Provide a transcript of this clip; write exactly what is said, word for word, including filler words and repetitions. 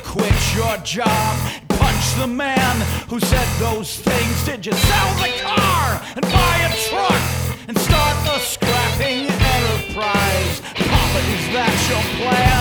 quit your job, punch the man who said those things? Did you sell the car and buy a truck and start a scrapping enterprise? Papa, is that your plan?